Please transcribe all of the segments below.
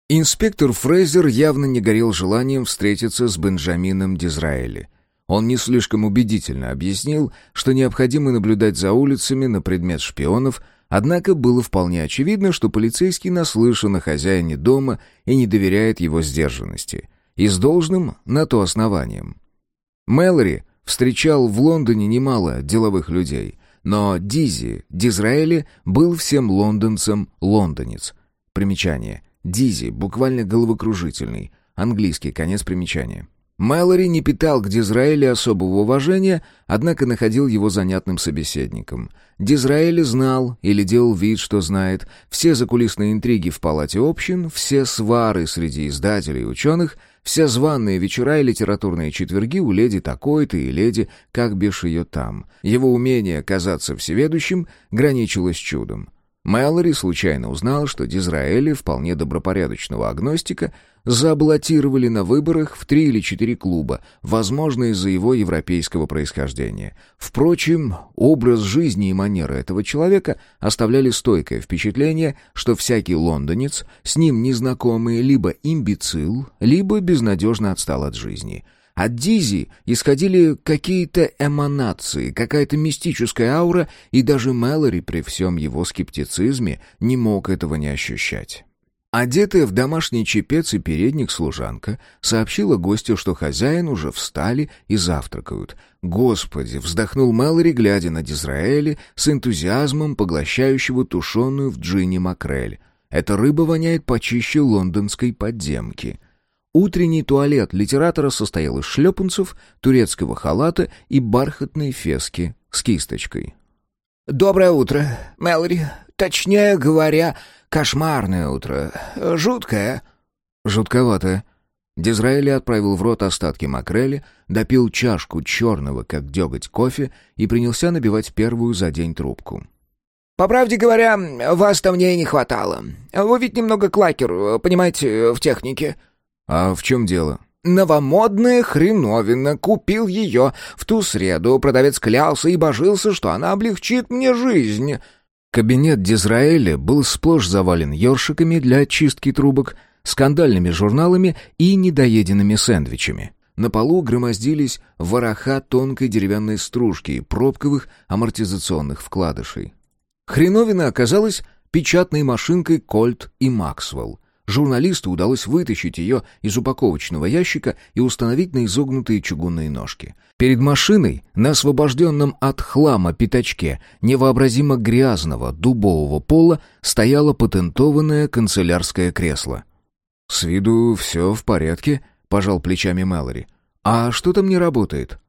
Инспектор Фрейзер явно не горел желанием встретиться с Бенджамином Дизраэли. Он не слишком убедительно объяснил, что необходимо наблюдать за улицами на предмет шпионов, однако было вполне очевидно, что полицейский наслышан о хозяине дома и не доверяет его сдержанности. И с должным на то основанием. Мэлори встречал в Лондоне немало деловых людей, но Дизраэли был всем лондонцам лондонец. Примечание. Дизи, буквально головокружительный. Английский, конец примечания. Мэлори не питал к Дизраэли особого уважения, однако находил его занятным собеседником. Дизраэли знал или делал вид, что знает, все закулисные интриги в палате общин, все свары среди издателей и ученых, все званые вечера и литературные четверги у леди такой-то и леди, как бишь ее там. Его умение казаться всеведущим граничило с чудом. Мэлори случайно узнал, что Дизраэли, вполне добропорядочного агностика, заблокировали на выборах в 3 или 4 клуба, возможно, из-за его европейского происхождения. Впрочем, образ жизни и манеры этого человека оставляли стойкое впечатление, что всякий лондонец, с ним незнакомый, либо имбецил, либо безнадежно отстал от жизни. От Дизи исходили какие-то эманации, какая-то мистическая аура, и даже Мэлори при всем его скептицизме не мог этого не ощущать. Одетая в домашний чепец и передник служанка сообщила гостю, что хозяин уже встали и завтракают. «Господи!» — вздохнул Мэлори, глядя на Дизраэли с энтузиазмом поглощающего тушеную в джине макрель. «Эта рыба воняет почище лондонской подземки». Утренний туалет литератора состоял из шлепанцев, турецкого халата и бархатной фески с кисточкой. «Доброе утро, Мэлори. Точнее говоря, кошмарное утро. Жуткое». «Жутковатое». Дизраэли отправил в рот остатки макрели, допил чашку черного, как деготь, кофе и принялся набивать первую за день трубку. «По правде говоря, вас-то мне и не хватало. Вы ведь немного клакер, понимаете, в технике». «А в чем дело?» «Новомодная хреновина. Купил ее в ту среду. Продавец клялся и божился, что она облегчит мне жизнь». Кабинет Дизраэли был сплошь завален ёршиками для очистки трубок, скандальными журналами и недоеденными сэндвичами. На полу громоздились вороха тонкой деревянной стружки и пробковых амортизационных вкладышей. Хреновина оказалась печатной машинкой «Кольт» и «Максвелл». Журналисту удалось вытащить ее из упаковочного ящика и установить на изогнутые чугунные ножки. Перед машиной, на освобожденном от хлама пятачке невообразимо грязного дубового пола, стояло патентованное канцелярское кресло. «С виду все в порядке», — пожал плечами Мэлори. «А что там не работает?»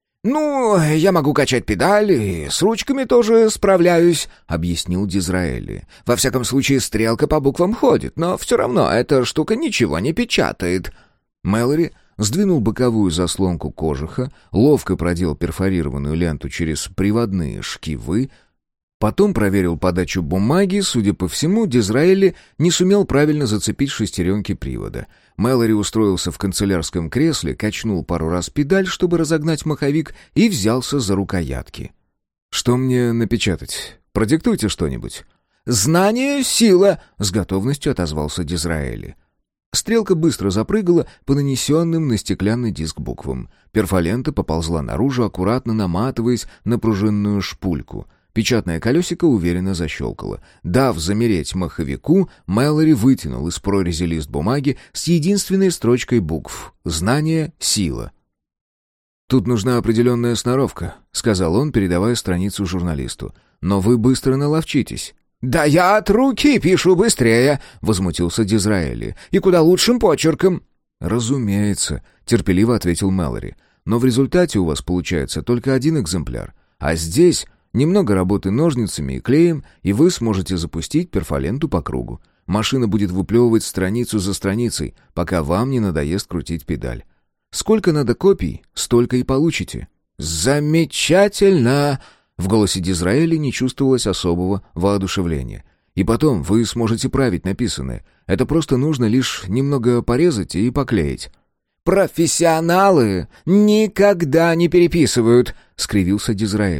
«Ну, я могу качать педали, и с ручками тоже справляюсь», — объяснил Дизраэли. «Во всяком случае, стрелка по буквам ходит, но все равно эта штука ничего не печатает». Мэлори сдвинул боковую заслонку кожуха, ловко продел перфорированную ленту через приводные шкивы, потом проверил подачу бумаги. Судя по всему, Дизраэли не сумел правильно зацепить шестеренки привода. Мэлори устроился в канцелярском кресле, качнул пару раз педаль, чтобы разогнать маховик, и взялся за рукоятки. «Что мне напечатать? Продиктуйте что-нибудь». «Знание — сила», — с готовностью отозвался Дизраэли. Стрелка быстро запрыгала по нанесенным на стеклянный диск буквам. Перфолента поползла наружу, аккуратно наматываясь на пружинную шпульку. Печатное колесико уверенно защелкало. Дав замереть маховику, Мэлори вытянул из прорези лист бумаги с единственной строчкой букв «Знание — сила». «Тут нужна определенная сноровка», — сказал он, передавая страницу журналисту. «Но вы быстро наловчитесь». «Да я от руки пишу быстрее», — возмутился Дизраэли. «И куда лучшим почерком». «Разумеется», — терпеливо ответил Мэлори. «Но в результате у вас получается только один экземпляр. А здесь немного работы ножницами и клеем, и вы сможете запустить перфоленту по кругу. Машина будет выплевывать страницу за страницей, пока вам не надоест крутить педаль. Сколько надо копий, столько и получите». «Замечательно!» В голосе Дизраэли не чувствовалось особого воодушевления. «И потом вы сможете править написанное. Это просто нужно лишь немного порезать и поклеить». «Профессионалы никогда не переписывают», — скривился Дизраэли.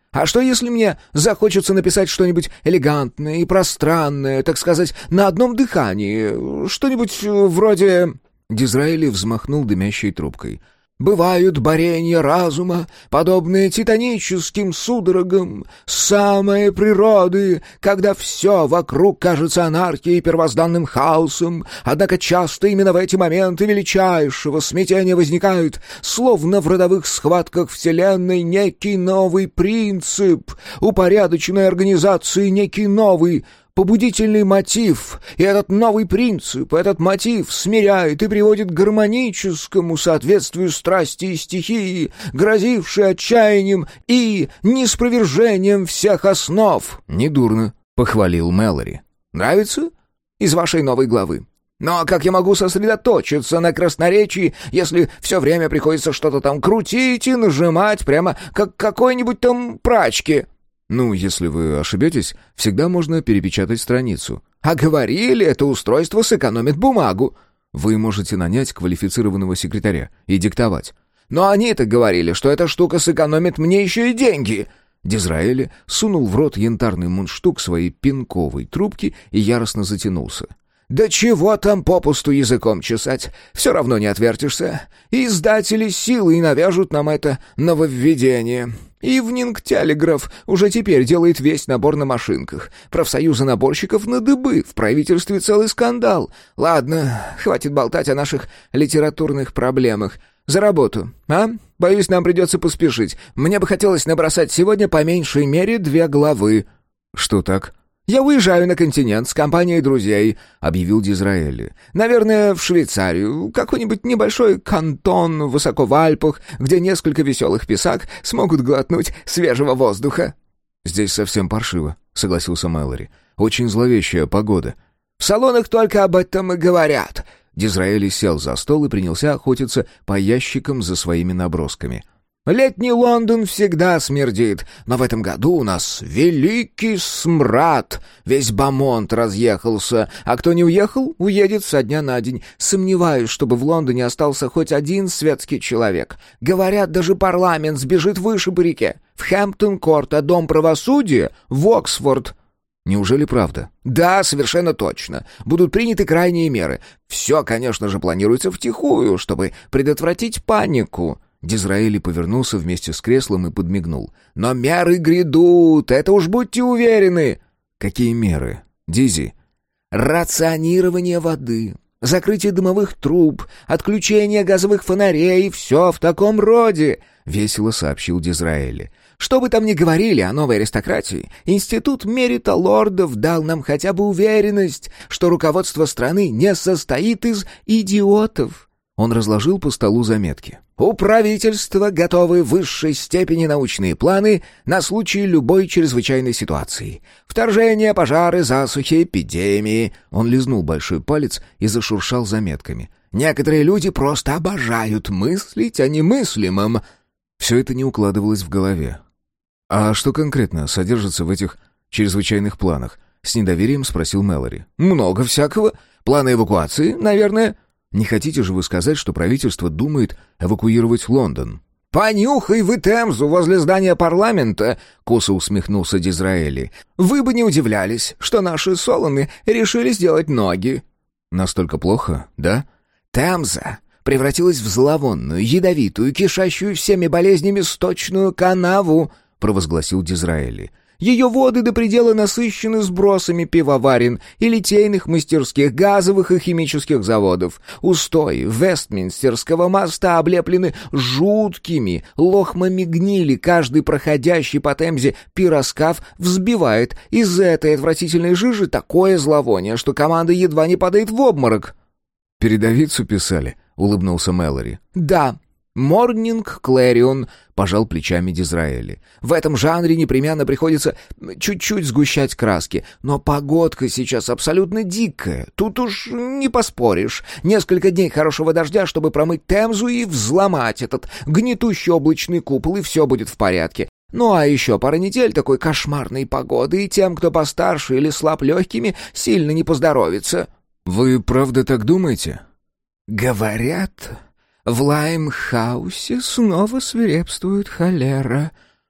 А что, если мне захочется написать что-нибудь элегантное и пространное, так сказать, на одном дыхании? Что-нибудь вроде...» Дизраэли взмахнул дымящей трубкой. «Бывают борения разума, подобные титаническим судорогам самой природы, когда все вокруг кажется анархией и первозданным хаосом, однако часто именно в эти моменты величайшего смятения возникает, словно в родовых схватках Вселенной, некий новый принцип, упорядоченной организации некий новый побудительный мотив, и этот новый принцип, этот мотив смиряет и приводит к гармоническому соответствию страсти и стихии, грозившей отчаянием и ниспровержением всех основ». «Недурно», — похвалил Мэлори. «Нравится? Из вашей новой главы. Но как я могу сосредоточиться на красноречии, если все время приходится что-то там крутить и нажимать, прямо как какой-нибудь там прачки?» «Ну, если вы ошибетесь, всегда можно перепечатать страницу». «А говорили, это устройство сэкономит бумагу». «Вы можете нанять квалифицированного секретаря и диктовать». «Но они-то говорили, что эта штука сэкономит мне еще и деньги». Дизраэли сунул в рот янтарный мундштук своей пинковой трубки и яростно затянулся. «Да чего там попусту языком чесать? Все равно не отвертишься. Издатели силой навяжут нам это нововведение. Ивнинг Телеграф уже теперь делает весь набор на машинках. Профсоюзы наборщиков на дыбы, в правительстве целый скандал. Ладно, хватит болтать о наших литературных проблемах. За работу, а? Боюсь, нам придется поспешить. Мне бы хотелось набросать сегодня по меньшей мере 2 главы». «Что так?» «Я уезжаю на континент с компанией друзей», — объявил Дизраэли. «Наверное, в Швейцарию, какой-нибудь небольшой кантон высоко в Альпах, где несколько веселых писак смогут глотнуть свежего воздуха». «Здесь совсем паршиво», — согласился Мэлори. «Очень зловещая погода». «В салонах только об этом и говорят». Дизраэли сел за стол и принялся охотиться по ящикам за своими набросками. «Летний Лондон всегда смердит, но в этом году у нас великий смрад. Весь Бомонд разъехался, а кто не уехал, уедет со дня на день. Сомневаюсь, чтобы в Лондоне остался хоть один светский человек. Говорят, даже парламент сбежит выше по реке. В Хэмптон-Корт, а Дом правосудия — в Оксфорд». «Неужели правда?» «Да, совершенно точно. Будут приняты крайние меры. Все, конечно же, планируется втихую, чтобы предотвратить панику». Дизраэли повернулся вместе с креслом и подмигнул. «Но меры грядут, это уж будьте уверены». «Какие меры, Дизи?» «Рационирование воды, закрытие дымовых труб, отключение газовых фонарей, все в таком роде», — весело сообщил Дизраэли. «Что бы там ни говорили о новой аристократии, институт Мерита Лордов дал нам хотя бы уверенность, что руководство страны не состоит из идиотов». Он разложил по столу заметки. «У правительства готовы в высшей степени научные планы на случай любой чрезвычайной ситуации. Вторжения, пожары, засухи, эпидемии». Он лизнул большой палец и зашуршал заметками. «Некоторые люди просто обожают мыслить о немыслимом». Все это не укладывалось в голове. «А что конкретно содержится в этих чрезвычайных планах?» — с недоверием спросил Мэлори. «Много всякого. Планы эвакуации, наверное». «Не хотите же вы сказать, что правительство думает эвакуировать Лондон?» «Понюхай вы Темзу возле здания парламента», — косо усмехнулся Дизраэли. «Вы бы не удивлялись, что наши Солоны решили сделать ноги». «Настолько плохо, да?» «Темза превратилась в зловонную, ядовитую, кишащую всеми болезнями сточную канаву», — провозгласил Дизраэли. «Ее воды до предела насыщены сбросами пивоварен и литейных мастерских, газовых и химических заводов. Устои Вестминстерского моста облеплены жуткими лохмами гнили. Каждый проходящий по Темзе пироскаф взбивает из этой отвратительной жижи такое зловоние, что команда едва не падает в обморок». «Передовицу писали», — улыбнулся Мэлори. «Да». «Морнинг Клэрион», — пожал плечами Дизраэли. «В этом жанре непременно приходится чуть-чуть сгущать краски. Но погодка сейчас абсолютно дикая. Тут уж не поспоришь. Несколько дней хорошего дождя, чтобы промыть Темзу и взломать этот гнетущий облачный купол, и все будет в порядке. Ну а еще пара недель такой кошмарной погоды, и тем, кто постарше или слаб легкими, сильно не поздоровится». «Вы правда так думаете?» «Говорят, в Лаймхаусе снова свирепствует холера»,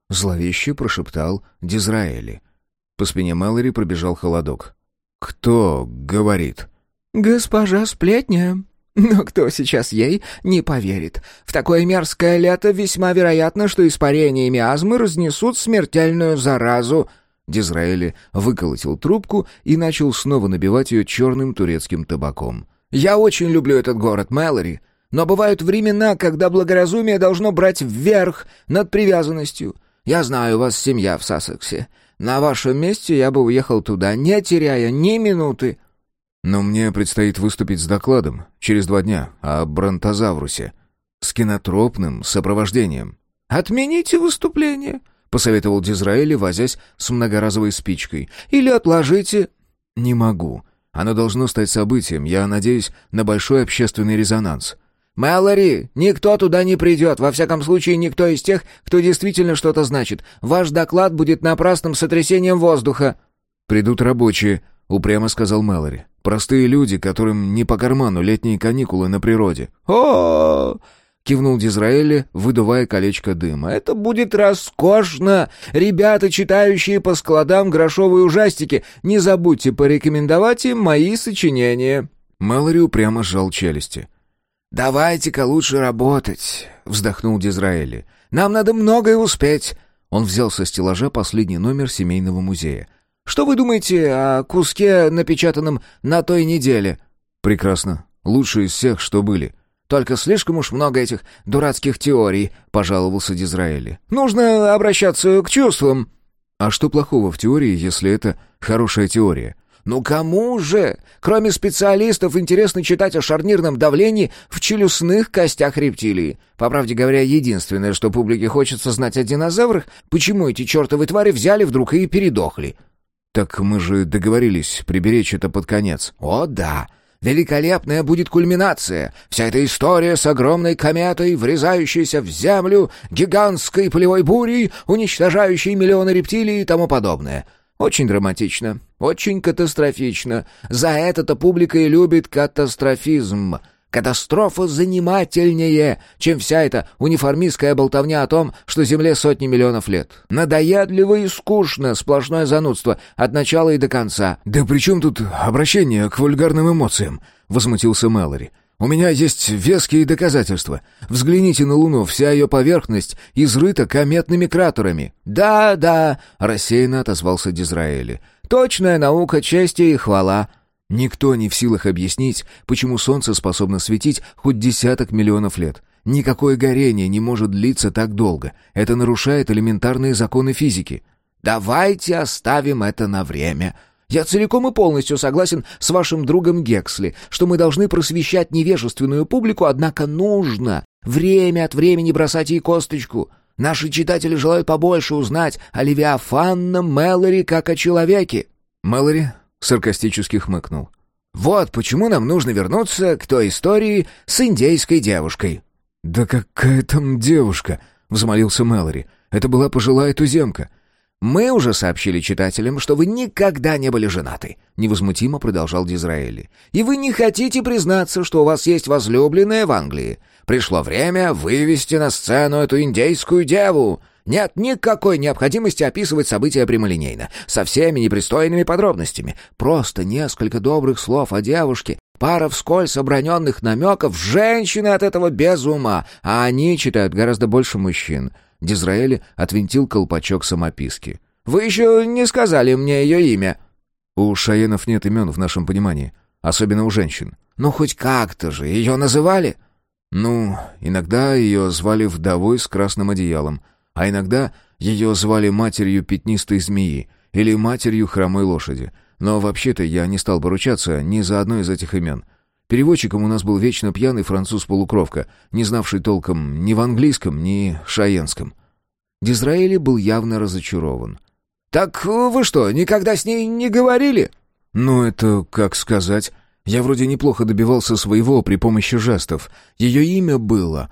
— зловеще прошептал Дизраэли. По спине Мэлори пробежал холодок. «Кто говорит?» «Госпожа Сплетня. Но кто сейчас ей не поверит? В такое мерзкое лето весьма вероятно, что испарения и миазмы разнесут смертельную заразу». Дизраэли выколотил трубку и начал снова набивать ее черным турецким табаком. «Я очень люблю этот город, Мэлори, но бывают времена, когда благоразумие должно брать вверх над привязанностью. Я знаю, у вас семья в Сассексе. На вашем месте я бы уехал туда, не теряя ни минуты». «Но мне предстоит выступить с докладом через 2 дня о бронтозаврусе с кинотропным сопровождением». «Отмените выступление», — посоветовал Дизраэли, возясь с многоразовой спичкой. «Или отложите». «Не могу. Оно должно стать событием. Я надеюсь на большой общественный резонанс». «Мэлори, никто туда не придет. Во всяком случае, никто из тех, кто действительно что-то значит. Ваш доклад будет напрасным сотрясением воздуха». «Придут рабочие», — упрямо сказал Мэлори. «Простые люди, которым не по карману летние каникулы на природе». «О-о-о!» — кивнул Дизраэли, выдувая колечко дыма. «Это будет роскошно! Ребята, читающие по складам грошовые ужастики, не забудьте порекомендовать им мои сочинения». Мэлори упрямо сжал челюсти. «Давайте-ка лучше работать», — вздохнул Дизраэли. «Нам надо многое успеть». Он взял со стеллажа последний номер семейного музея. «Что вы думаете о куске, напечатанном на той неделе?» «Прекрасно. Лучший из всех, что были». «Только слишком уж много этих дурацких теорий», — пожаловался Дизраэли. «Нужно обращаться к чувствам». «А что плохого в теории, если это хорошая теория?» «Ну кому же? Кроме специалистов, интересно читать о шарнирном давлении в челюстных костях рептилии. По правде говоря, единственное, что публике хочется знать о динозаврах, почему эти чертовы твари взяли вдруг и передохли». «Так мы же договорились приберечь это под конец». «О да! Великолепная будет кульминация! Вся эта история с огромной кометой, врезающейся в Землю, гигантской полевой бурей, уничтожающей миллионы рептилий и тому подобное». Очень драматично, очень катастрофично. За это-то публика и любит катастрофизм. Катастрофа занимательнее, чем вся эта униформистская болтовня о том, что Земле сотни миллионов лет. Надоедливо и скучно, сплошное занудство, от начала и до конца. «Да при чем тут обращение к вульгарным эмоциям?» — возмутился Мэлори. «У меня есть веские доказательства. Взгляните на Луну, вся ее поверхность изрыта кометными кратерами». «Да», — рассеянно отозвался Дизраэли. «Точная наука, честь и хвала». Никто не в силах объяснить, почему Солнце способно светить хоть десяток миллионов лет. Никакое горение не может длиться так долго. Это нарушает элементарные законы физики. «Давайте оставим это на время». Я целиком и полностью согласен с вашим другом Гексли, что мы должны просвещать невежественную публику, однако нужно время от времени бросать ей косточку. Наши читатели желают побольше узнать о Левиафанном Мэлори как о человеке». Мэлори саркастически хмыкнул. «Вот почему нам нужно вернуться к той истории с индейской девушкой». «Да какая там девушка?» — взмолился Мэлори. «Это была пожилая туземка». «Мы уже сообщили читателям, что вы никогда не были женаты», — невозмутимо продолжал Дизраэли. «И вы не хотите признаться, что у вас есть возлюбленная в Англии. Пришло время вывести на сцену эту индейскую деву. Нет никакой необходимости описывать события прямолинейно, со всеми непристойными подробностями. Просто несколько добрых слов о девушке, пара вскользь оброненных намеков. Женщины от этого без ума, а они читают гораздо больше мужчин». Дизраэли отвинтил колпачок самописки. «Вы еще не сказали мне ее имя». «У шаенов нет имен в нашем понимании, особенно у женщин». «Ну, хоть как-то же ее называли?» «Ну, иногда ее звали вдовой с красным одеялом, а иногда ее звали матерью пятнистой змеи или матерью хромой лошади. Но вообще-то я не стал бы ручаться ни за одно из этих имен. Переводчиком у нас был вечно пьяный француз-полукровка, не знавший толком ни в английском, ни шаенском». Дизраэли был явно разочарован. «Так вы что, никогда с ней не говорили?» «Ну, это как сказать. Я вроде неплохо добивался своего при помощи жестов. Ее имя было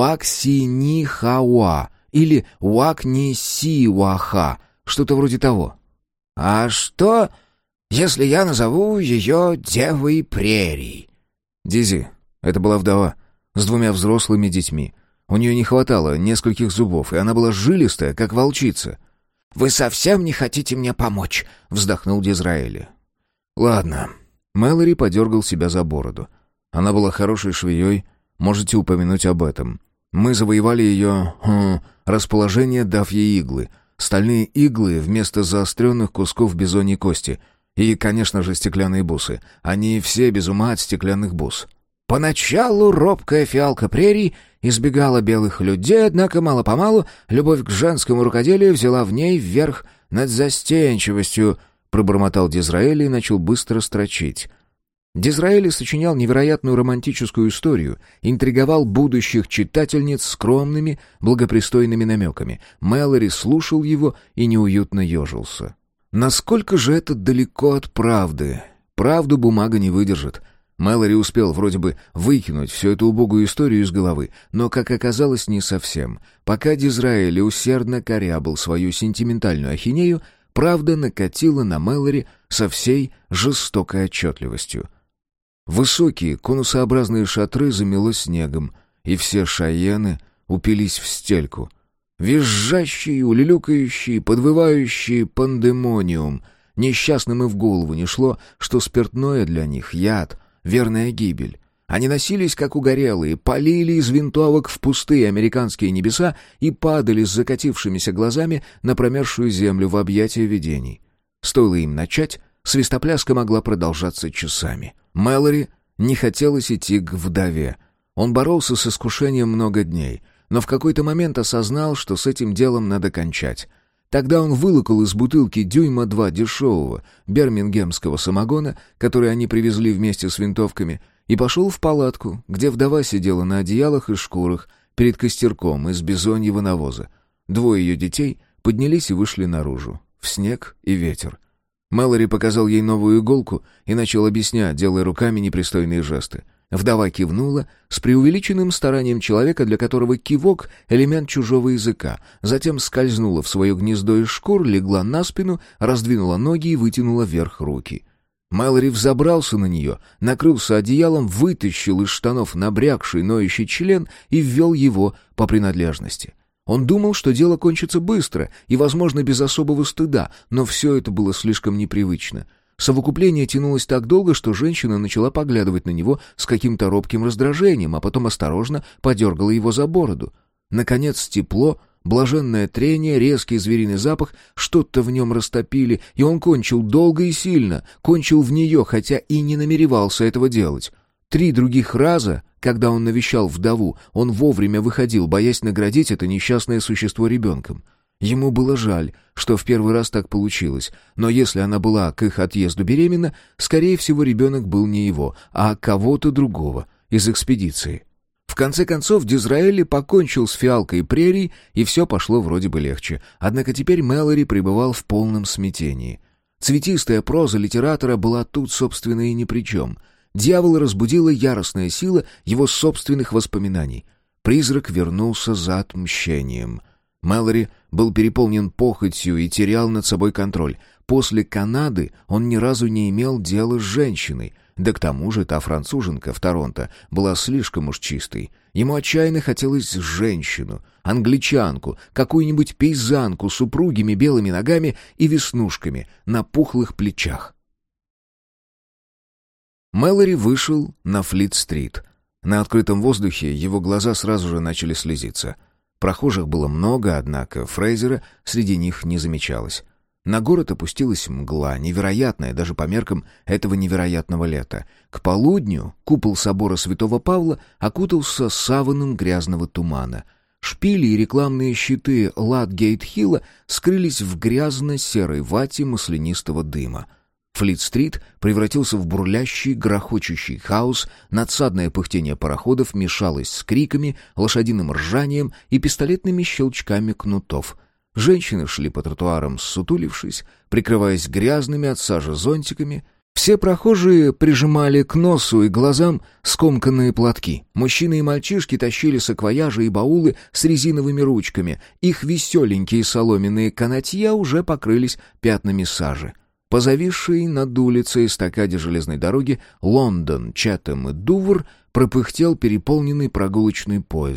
Уаксинихауа или Уакнисиуаха, что-то вроде того». «А что, если я назову ее Девой Прерий?» Дизи, это была вдова, с 2 взрослыми детьми. У нее не хватало нескольких зубов, и она была жилистая, как волчица. «Вы совсем не хотите мне помочь?» — вздохнул Дизраэли. «Ладно». Мэлори подергал себя за бороду. Она была хорошей швеей, можете упомянуть об этом. Мы завоевали ее расположение, дав ей иглы. Стальные иглы вместо заостренных кусков бизоньей кости. И, конечно же, стеклянные бусы. Они все без ума от стеклянных бус. Поначалу робкая фиалка прерий избегала белых людей, однако мало-помалу любовь к женскому рукоделию взяла в ней вверх над застенчивостью, пробормотал Дизраэли и начал быстро строчить. Дизраэли сочинял невероятную романтическую историю, интриговал будущих читательниц скромными, благопристойными намеками. Мэлори слушал его и неуютно ежился. Насколько же это далеко от правды? Правду бумага не выдержит. Мэлори успел вроде бы выкинуть всю эту убогую историю из головы, но, как оказалось, не совсем. Пока Дизраэли усердно корябал свою сентиментальную ахинею, правда накатила на Мэлори со всей жестокой отчетливостью. Высокие конусообразные шатры замело снегом, и все шайены упились в стельку. Визжащий, улюлюкающий, подвывающий пандемониум. Несчастным и в голову не шло, что спиртное для них — яд, верная гибель. Они носились, как угорелые, палили из винтовок в пустые американские небеса и падали с закатившимися глазами на промерзшую землю в объятия видений. Стоило им начать, свистопляска могла продолжаться часами. Мэлори не хотелось идти к вдове. Он боролся с искушением много дней, но в какой-то момент осознал, что с этим делом надо кончать. Тогда он вылокал из бутылки дюйма 2 дешевого бирмингемского самогона, который они привезли вместе с винтовками, и пошел в палатку, где вдова сидела на одеялах и шкурах перед костерком из бизоньего навоза. Двое ее детей поднялись и вышли наружу, в снег и ветер. Мэлори показал ей новую иголку и начал объяснять, делая руками непристойные жесты. Вдова кивнула с преувеличенным старанием человека, для которого кивок — элемент чужого языка, затем скользнула в свое гнездо из шкур, легла на спину, раздвинула ноги и вытянула вверх руки. Мэлори взобрался на нее, накрылся одеялом, вытащил из штанов набрякший ноющий член и ввел его по принадлежности. Он думал, что дело кончится быстро и, возможно, без особого стыда, но все это было слишком непривычно. Совокупление тянулось так долго, что женщина начала поглядывать на него с каким-то робким раздражением, а потом осторожно подергала его за бороду. Наконец тепло, блаженное трение, резкий звериный запах, что-то в нем растопили, и он кончил долго и сильно, кончил в нее, хотя и не намеревался этого делать. 3 других раза, когда он навещал вдову, он вовремя выходил, боясь наградить это несчастное существо ребенком. Ему было жаль, что в первый раз так получилось, но если она была к их отъезду беременна, скорее всего, ребенок был не его, а кого-то другого из экспедиции. В конце концов, Дизраэли покончил с фиалкой прерий, и все пошло вроде бы легче. Однако теперь Мэлори пребывал в полном смятении. Цветистая проза литератора была тут, собственно, и ни при чем. Дьявола разбудила яростная сила его собственных воспоминаний. Призрак вернулся за отмщением. Мэлори был переполнен похотью и терял над собой контроль. После Канады он ни разу не имел дела с женщиной, да к тому же та француженка в Торонто была слишком уж чистой. Ему отчаянно хотелось женщину, англичанку, какую-нибудь пейзанку с упругими белыми ногами и веснушками на пухлых плечах. Мэлори вышел на Флит-стрит. На открытом воздухе его глаза сразу же начали слезиться. Прохожих было много, однако Фрейзера среди них не замечалось. На город опустилась мгла, невероятная даже по меркам этого невероятного лета. К полудню купол собора Святого Павла окутался саваном грязного тумана. Шпили и рекламные щиты Ладгейт-Хилла скрылись в грязно-серой вате маслянистого дыма. Флит-стрит превратился в бурлящий, грохочущий хаос, надсадное пыхтение пароходов мешалось с криками, лошадиным ржанием и пистолетными щелчками кнутов. Женщины шли по тротуарам, ссутулившись, прикрываясь грязными от сажи зонтиками. Все прохожие прижимали к носу и глазам скомканные платки. Мужчины и мальчишки тащили саквояжи и баулы с резиновыми ручками. Их веселенькие соломенные канатья уже покрылись пятнами сажи. По зависшей над улицей эстакаде железной дороги Лондон, Чатэм и Дувр пропыхтел переполненный прогулочный поезд.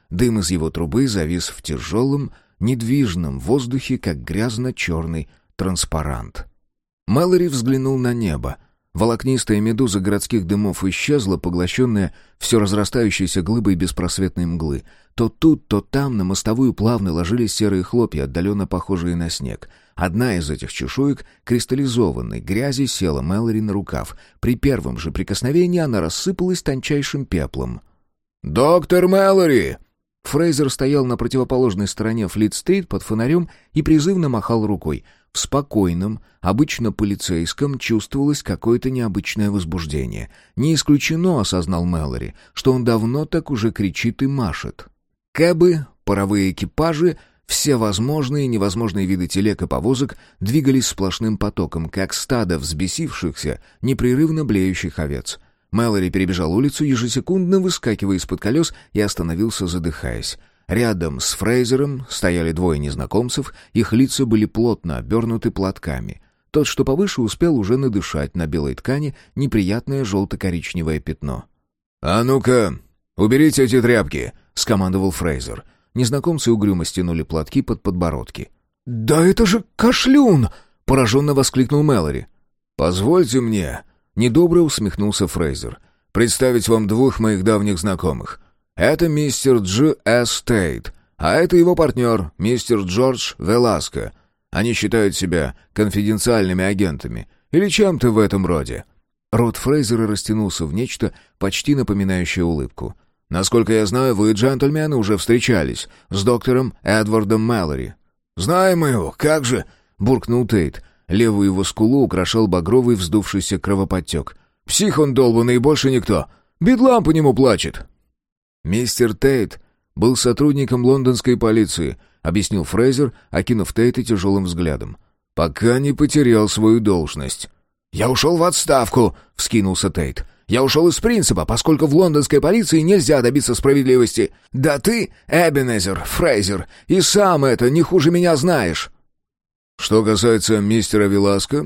Дым из его трубы завис в тяжелом, недвижном воздухе, как грязно-черный транспарант. Мэлори взглянул на небо. Волокнистая медуза городских дымов исчезла, поглощенная все разрастающейся глыбой беспросветной мглы. То тут, то там на мостовую плавно ложились серые хлопья, отдаленно похожие на снег. Одна из этих чешуек кристаллизованной грязи села Мэлори на рукав. При первом же прикосновении она рассыпалась тончайшим пеплом. «Доктор Мэлори!» Фрейзер стоял на противоположной стороне Флит-стрит под фонарем и призывно махал рукой. В спокойном, обычно полицейском, чувствовалось какое-то необычное возбуждение. Не исключено, осознал Мэлори, что он давно так уже кричит и машет. Кэбы, паровые экипажи, все возможные и невозможные виды телег и повозок двигались сплошным потоком, как стадо взбесившихся, непрерывно блеющих овец. Мэлори перебежал улицу, ежесекундно выскакивая из-под колес, и остановился, задыхаясь. Рядом с Фрейзером стояли двое незнакомцев, их лица были плотно обернуты платками. Тот, что повыше, успел уже надышать на белой ткани неприятное желто-коричневое пятно. «А ну-ка, уберите эти тряпки!» — скомандовал Фрейзер. Незнакомцы угрюмо стянули платки под подбородки. «Да это же кашлюн!» — пораженно воскликнул Мэлори. «Позвольте мне...» — недобро усмехнулся Фрейзер. «Представить вам двух моих давних знакомых. Это мистер Дж. С. Тейт, а это его партнер, мистер Джордж Веласко. Они считают себя конфиденциальными агентами или чем-то в этом роде». Рот Фрейзера растянулся в нечто, почти напоминающее улыбку. «Насколько я знаю, вы, джентльмены, уже встречались с доктором Эдвардом Мэлори». «Знаем мы его, как же!» — буркнул Тейт. Левую его скулу украшал багровый вздувшийся кровоподтек. «Псих он долбанный и больше никто. Бедлам по нему плачет». «Мистер Тейт был сотрудником лондонской полиции», — объяснил Фрейзер, окинув Тейта тяжелым взглядом. «Пока не потерял свою должность». «Я ушел в отставку», — вскинулся Тейт. «Я ушел из принципа, поскольку в лондонской полиции нельзя добиться справедливости. Да ты, Эбенезер, Фрейзер, и сам это не хуже меня знаешь». «Что касается мистера Веласко,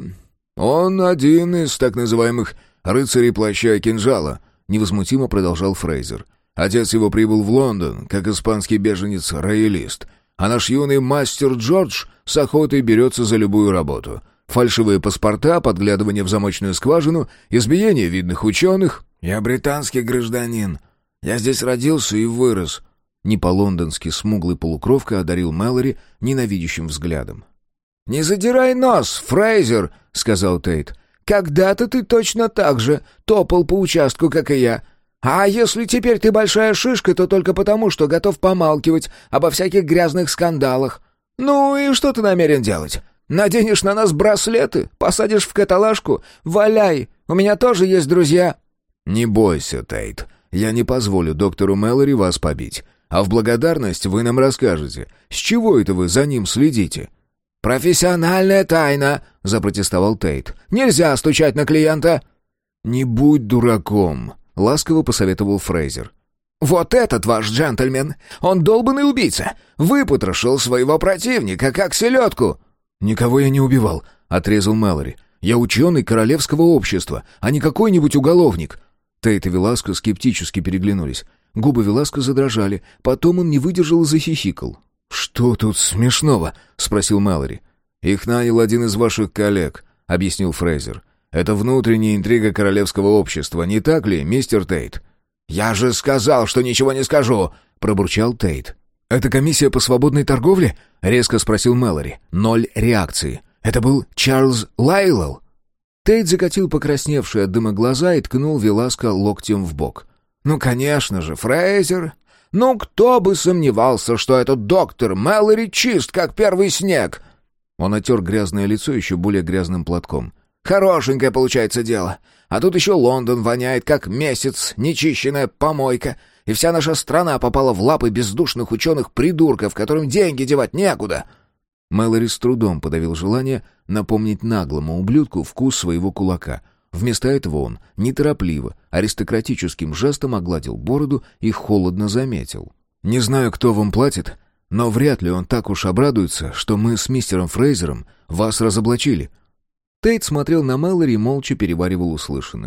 он один из так называемых рыцарей плаща и кинжала», — невозмутимо продолжал Фрейзер. «Отец его прибыл в Лондон, как испанский беженец-роялист, а наш юный мастер Джордж с охотой берется за любую работу. Фальшивые паспорта, подглядывание в замочную скважину, избиение видных ученых». «Я британский гражданин. Я здесь родился и вырос». Не по-лондонски смуглый полукровка одарил Мэлори ненавидящим взглядом. «Не задирай нос, Фрейзер», — сказал Тейт. «Когда-то ты точно так же топал по участку, как и я. А если теперь ты большая шишка, то только потому, что готов помалкивать обо всяких грязных скандалах. Ну и что ты намерен делать? Наденешь на нас браслеты, посадишь в каталажку? Валяй, у меня тоже есть друзья». «Не бойся, Тейт, я не позволю доктору Мэлори вас побить. А в благодарность вы нам расскажете, с чего это вы за ним следите?» «Профессиональная тайна», — запротестовал Тейт. «Нельзя стучать на клиента». «Не будь дураком», — ласково посоветовал Фрейзер. «Вот этот ваш джентльмен, он долбанный убийца, выпотрошил своего противника, как селедку». «Никого я не убивал», — отрезал Мэлори. «Я ученый королевского общества, а не какой-нибудь уголовник». Тейт и Веласко скептически переглянулись. Губы Веласко задрожали, потом он не выдержал и захихикал. «Что тут смешного?» — спросил Мэлори. «Их нанял один из ваших коллег», — объяснил Фрейзер. «Это внутренняя интрига королевского общества, не так ли, мистер Тейт?» «Я же сказал, что ничего не скажу!» — пробурчал Тейт. «Это комиссия по свободной торговле?» — резко спросил Мэлори. 0 реакции. «Это был Чарльз Лайлелл?» Тейт закатил покрасневшие от дыма глаза и ткнул Веласко локтем в бок. «Ну, конечно же, Фрейзер! Ну, кто бы сомневался, что этот доктор Мэлори чист, как первый снег!» Он отер грязное лицо еще более грязным платком. «Хорошенькое получается дело. А тут еще Лондон воняет, как месяц, нечищенная помойка, и вся наша страна попала в лапы бездушных ученых-придурков, которым деньги девать некуда». Мэлори с трудом подавил желание напомнить наглому ублюдку вкус своего кулака. Вместо этого он неторопливо, аристократическим жестом огладил бороду и холодно заметил. «Не знаю, кто вам платит, но вряд ли он так уж обрадуется, что мы с мистером Фрейзером вас разоблачили». Тейт смотрел на Мэлори и молча переваривал услышанное.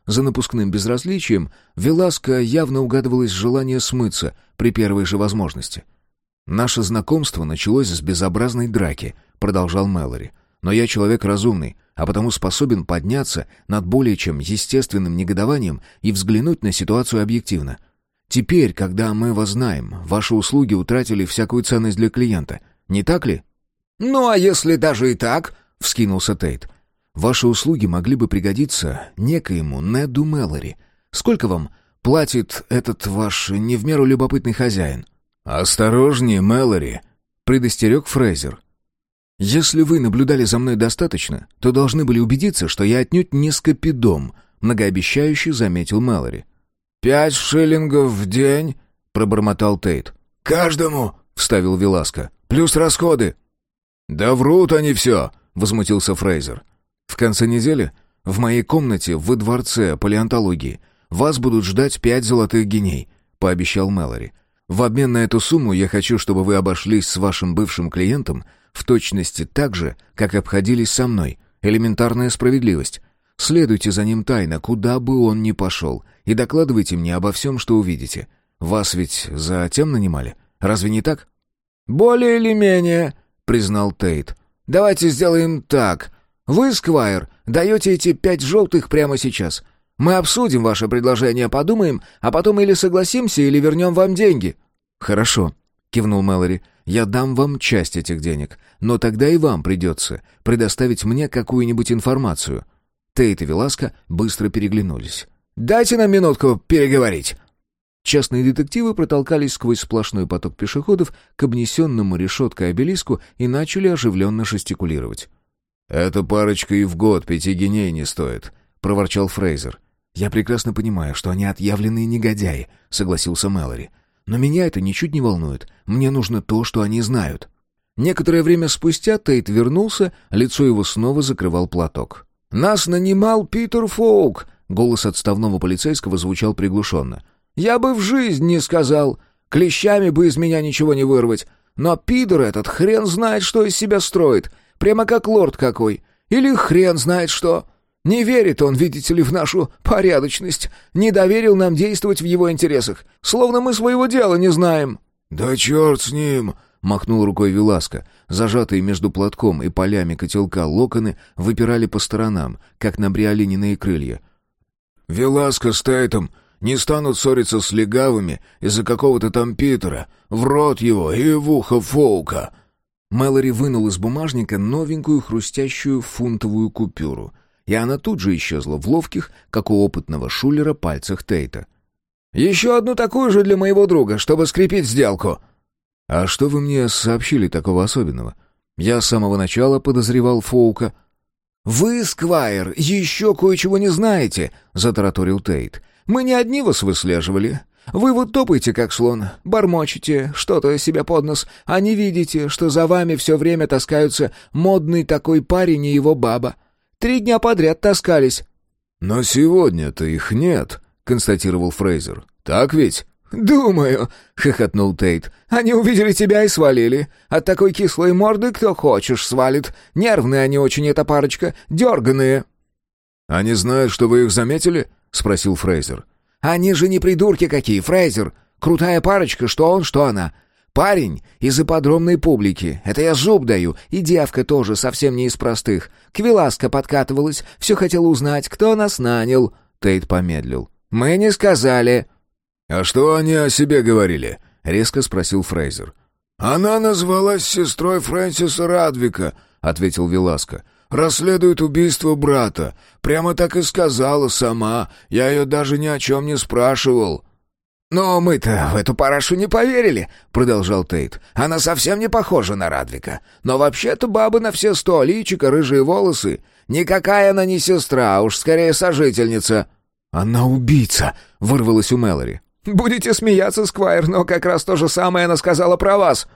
За напускным безразличием Веласко явно угадывалось желание смыться при первой же возможности. «Наше знакомство началось с безобразной драки», — продолжал Мэлори. «Но я человек разумный, а потому способен подняться над более чем естественным негодованием и взглянуть на ситуацию объективно. Теперь, когда мы вас знаем, ваши услуги утратили всякую ценность для клиента. Не так ли?» «Ну, а если даже и так?» — вскинулся Тейт. «Ваши услуги могли бы пригодиться некоему Неду Мэлори. Сколько вам платит этот ваш не в меру любопытный хозяин?» «Осторожнее, Мэлори», — предостерег Фрейзер. «Если вы наблюдали за мной достаточно, то должны были убедиться, что я отнюдь не скопидом», — многообещающе заметил Мэлори. 5 шиллингов в день?» — пробормотал Тейт. «Каждому», — вставил Веласко. «Плюс расходы». «Да врут они все», — возмутился Фрейзер. «В конце недели в моей комнате во дворце палеонтологии вас будут ждать 5 золотых гиней», — пообещал Мэлори. «В обмен на эту сумму я хочу, чтобы вы обошлись с вашим бывшим клиентом в точности так же, как обходились со мной. Элементарная справедливость. Следуйте за ним тайно, куда бы он ни пошел, и докладывайте мне обо всем, что увидите. Вас ведь затем нанимали? Разве не так?» «Более или менее», — признал Тейт. «Давайте сделаем так. Вы, Сквайр, даете эти 5 желтых прямо сейчас. Мы обсудим ваше предложение, подумаем, а потом или согласимся, или вернем вам деньги». «Хорошо», — кивнул Мэлори. «Я дам вам часть этих денег, но тогда и вам придется предоставить мне какую-нибудь информацию». Тейт и Веласко быстро переглянулись. «Дайте нам минутку переговорить». Частные детективы протолкались сквозь сплошной поток пешеходов к обнесенному решеткой обелиску и начали оживленно жестикулировать. «Эта парочка и в год 5 гиней не стоит», — проворчал Фрейзер. «Я прекрасно понимаю, что они отъявленные негодяи», — согласился Мэлори. «Но меня это ничуть не волнует. Мне нужно то, что они знают». Некоторое время спустя Тейт вернулся, лицо его снова закрывал платок. «Нас нанимал Питер Фоук», — голос отставного полицейского звучал приглушенно. «Я бы в жизнь не сказал. Клещами бы из меня ничего не вырвать. Но Питер этот хрен знает, что из себя строит. Прямо как лорд какой. Или хрен знает что. Не верит он, видите ли, в нашу порядочность. Не доверил нам действовать в его интересах. Словно мы своего дела не знаем». «Да черт с ним!» — махнул рукой Веласко. Зажатые между платком и полями котелка локоны выпирали по сторонам, как набриолининые крылья. «Веласко с Тейтом не станут ссориться с легавыми из-за какого-то там Питера. В рот его и в ухо Фоука». Мэлори вынул из бумажника новенькую хрустящую фунтовую купюру, и она тут же исчезла в ловких, как у опытного шулера, пальцах Тейта. «Еще одну такую же для моего друга, чтобы скрепить сделку». «А что вы мне сообщили такого особенного? Я с самого начала подозревал Фоука». «Вы, Сквайр, еще кое-чего не знаете», — затараторил Тейт. «Мы не одни вас выслеживали. Вы вот топаете, как слон, бормочете что-то себе под нос, а не видите, что за вами все время таскаются модный такой парень и его баба. 3 дня подряд таскались». «Но сегодня-то их нет», — констатировал Фрейзер. «Так ведь?» «Думаю», — хохотнул Тейт. «Они увидели тебя и свалили. От такой кислой морды кто хочешь свалит. Нервные они очень, эта парочка, дерганые». «Они знают, что вы их заметили?» — спросил Фрейзер. «Они же не придурки какие, Фрейзер. Крутая парочка, что он, что она. Парень из ипподромной публики. Это я зуб даю. И девка тоже совсем не из простых. К Веласко подкатывалась, все хотела узнать, кто нас нанял». Тейт помедлил. «Мы не сказали». «А что они о себе говорили?» — резко спросил Фрейзер. «Она назвалась сестрой Фрэнсиса Радвика», — ответил Веласко. «Расследует убийство брата. Прямо так и сказала сама. Я ее даже ни о чем не спрашивал». «Но мы-то в эту парашу не поверили», — продолжал Тейт. «Она совсем не похожа на Радвика. Но вообще-то баба на все 100, личико, рыжие волосы. Никакая она не сестра, а уж скорее сожительница». «Она убийца», — вырвалась у Мэлори. «Будете смеяться, Сквайр, но как раз то же самое она сказала про вас».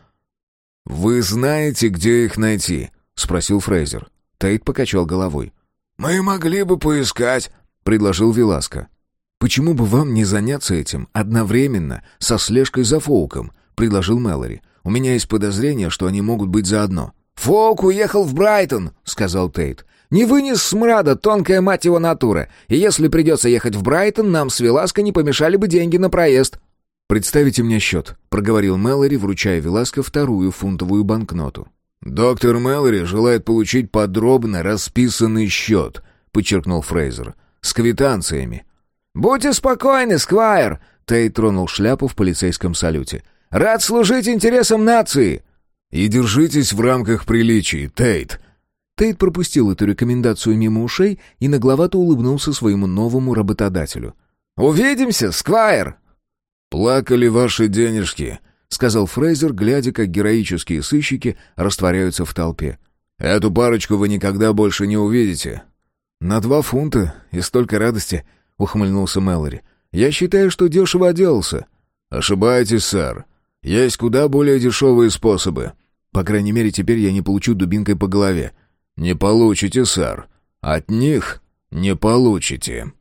«Вы знаете, где их найти?» — спросил Фрейзер. Тейт покачал головой. «Мы могли бы поискать», — предложил Веласко. «Почему бы вам не заняться этим одновременно со слежкой за Фоуком?» — предложил Мэлори. «У меня есть подозрение, что они могут быть заодно». «Фоук уехал в Брайтон», — сказал Тейт. Не вынес смрада, тонкая мать его натура. И если придется ехать в Брайтон, нам с Веласко не помешали бы деньги на проезд». «Представите мне счет», — проговорил Мэлори, вручая Веласко вторую фунтовую банкноту. «Доктор Мэлори желает получить подробно расписанный счет», — подчеркнул Фрейзер. «С квитанциями». «Будьте спокойны, Сквайр!» — Тейт тронул шляпу в полицейском салюте. «Рад служить интересам нации!» «И держитесь в рамках приличий, Тейт!» Тейт пропустил эту рекомендацию мимо ушей и нагловато улыбнулся своему новому работодателю. «Увидимся, Сквайр!» «Плакали ваши денежки», — сказал Фрейзер, глядя, как героические сыщики растворяются в толпе. «Эту парочку вы никогда больше не увидите». «На 2 фунта и столько радости», — ухмыльнулся Мэлори. «Я считаю, что дешево отделался». «Ошибаетесь, сэр. Есть куда более дешевые способы». «По крайней мере, теперь я не получу дубинкой по голове». «Не получите, сэр. От них не получите».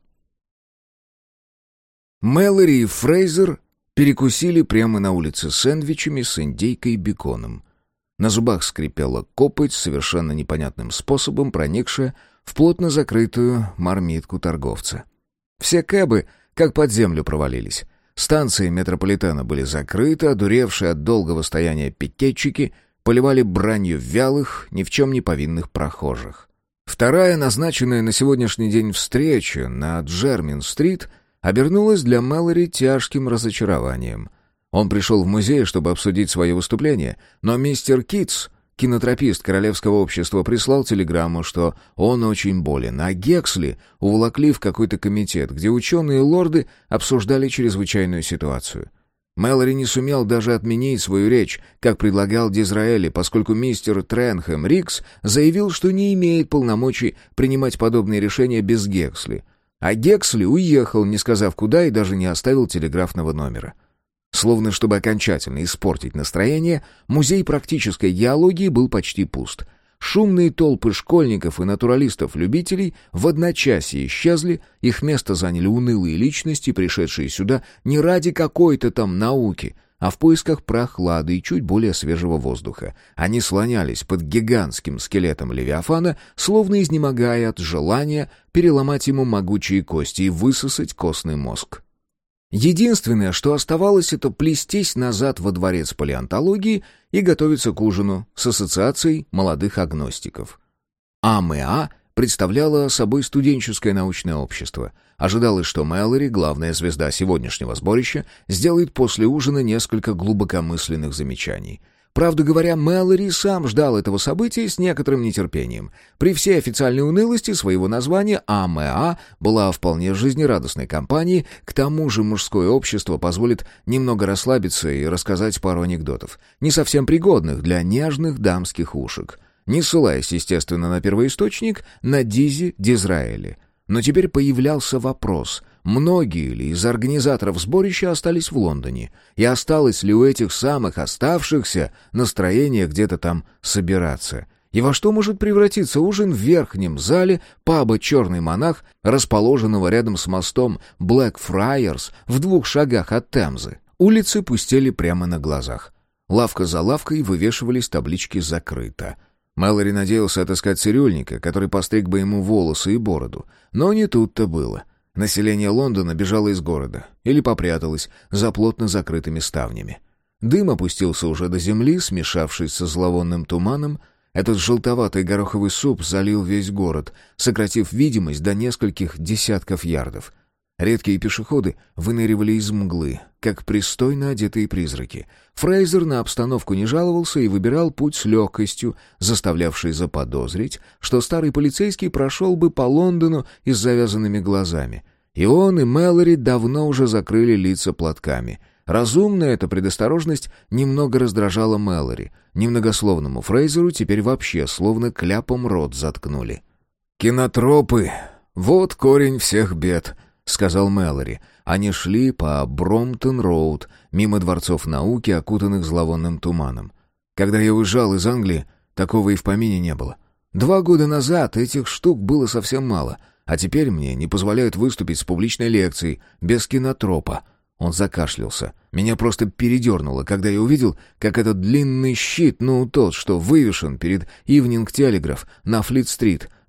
Мэлори и Фрейзер перекусили прямо на улице сэндвичами с индейкой и беконом. На зубах скрипела копоть, совершенно непонятным способом проникшая в плотно закрытую мармитку торговца. Все кэбы как под землю провалились. Станции метрополитена были закрыты, одуревшие от долгого стояния пикетчики поливали бранью вялых, ни в чем не повинных прохожих. Вторая, назначенная на сегодняшний день встреча на Джермин-стрит, обернулась для Мэлори тяжким разочарованием. Он пришел в музей, чтобы обсудить свое выступление, но мистер Китс, кинотропист Королевского общества, прислал телеграмму, что он очень болен, а Гексли уволокли в какой-то комитет, где ученые и лорды обсуждали чрезвычайную ситуацию. Мэлори не сумел даже отменить свою речь, как предлагал Дизраэли, поскольку мистер Тренхэм Рикс заявил, что не имеет полномочий принимать подобные решения без Гексли. А Гексли уехал, не сказав куда, и даже не оставил телеграфного номера. Словно чтобы окончательно испортить настроение, музей практической геологии был почти пуст. Шумные толпы школьников и натуралистов-любителей в одночасье исчезли, их место заняли унылые личности, пришедшие сюда не ради какой-то там науки, а в поисках прохлады и чуть более свежего воздуха. Они слонялись под гигантским скелетом Левиафана, словно изнемогая от желания переломать ему могучие кости и высосать костный мозг. Единственное, что оставалось, это плестись назад во дворец палеонтологии и готовиться к ужину с ассоциацией молодых агностиков. АМА представляла собой студенческое научное общество. Ожидалось, что Мэлори, главная звезда сегодняшнего сборища, сделает после ужина несколько глубокомысленных замечаний. Правду говоря, Мэлори сам ждал этого события с некоторым нетерпением. При всей официальной унылости своего названия АМА была вполне жизнерадостной компанией, к тому же мужское общество позволит немного расслабиться и рассказать пару анекдотов, не совсем пригодных для нежных дамских ушек, не ссылаясь, естественно, на первоисточник, на Дизи Дизраэли. Но теперь появлялся вопрос, многие ли из организаторов сборища остались в Лондоне, и осталось ли у этих самых оставшихся настроение где-то там собираться, и во что может превратиться ужин в верхнем зале паба «Черный монах», расположенного рядом с мостом Блэкфрайерс в 2 шагах от Темзы. Улицы пустели прямо на глазах. Лавка за лавкой вывешивались таблички «Закрыто». Мэлори надеялся отыскать цирюльника, который постриг бы ему волосы и бороду. Но не тут-то было. Население Лондона бежало из города или попряталось за плотно закрытыми ставнями. Дым опустился уже до земли, смешавшись со зловонным туманом. Этот желтоватый гороховый суп залил весь город, сократив видимость до нескольких десятков ярдов. Редкие пешеходы выныривали из мглы, как пристойно одетые призраки. Фрейзер на обстановку не жаловался и выбирал путь с легкостью, заставлявший заподозрить, что старый полицейский прошел бы по Лондону и с завязанными глазами. И он, и Мэлори давно уже закрыли лица платками. Разумная эта предосторожность немного раздражала Мэлори. Немногословному Фрейзеру теперь вообще словно кляпом рот заткнули. «Кинотропы! Вот корень всех бед!» — сказал Мэлори. Они шли по Бромптон-роуд, мимо дворцов науки, окутанных зловонным туманом. Когда я уезжал из Англии, такого и в помине не было. 2 года назад этих штук было совсем мало, а теперь мне не позволяют выступить с публичной лекцией, без кинотропа. Он закашлялся. Меня просто передернуло, когда я увидел, как этот длинный щит, тот, что вывешен перед Ивнинг Телеграф на Флит-стрит,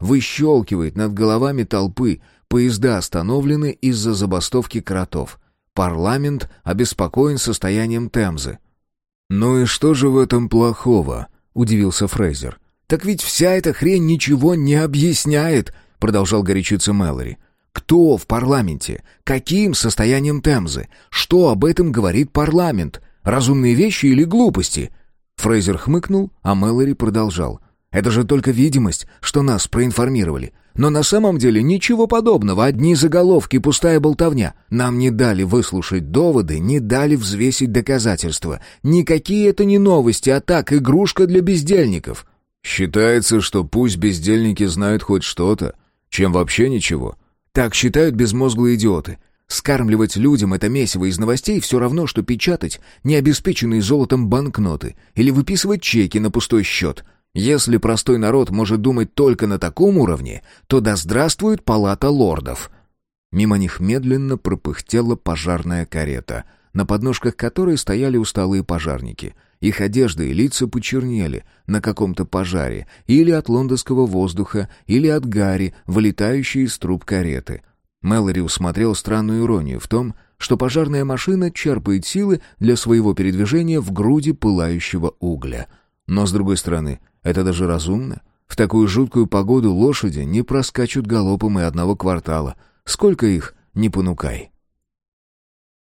выщелкивает над головами толпы, поезда остановлены из-за забастовки кротов. Парламент обеспокоен состоянием Темзы. «Ну и что же в этом плохого?» — удивился Фрейзер. «Так ведь вся эта хрень ничего не объясняет», — продолжал горячиться Мэлори. «Кто в парламенте? Каким состоянием Темзы? Что об этом говорит парламент? Разумные вещи или глупости?» Фрейзер хмыкнул, а Мэлори продолжал. «Это же только видимость, что нас проинформировали. Но на самом деле ничего подобного, одни заголовки, пустая болтовня. Нам не дали выслушать доводы, не дали взвесить доказательства. Никакие это не новости, а так, игрушка для бездельников». «Считается, что пусть бездельники знают хоть что-то, чем вообще ничего». Так считают безмозглые идиоты. Скармливать людям это месиво из новостей все равно, что печатать необеспеченные золотом банкноты или выписывать чеки на пустой счет. Если простой народ может думать только на таком уровне, то да здравствует палата лордов. Мимо них медленно пропыхтела пожарная карета, на подножках которой стояли усталые пожарники. Их одежды и лица почернели на каком-то пожаре, или от лондонского воздуха, или от гари, вылетающей из труб кареты. Мэлори усмотрел странную иронию в том, что пожарная машина черпает силы для своего передвижения в груди пылающего угля. Но, с другой стороны, это даже разумно. В такую жуткую погоду лошади не проскачут галопом и одного квартала. Сколько их, не понукай.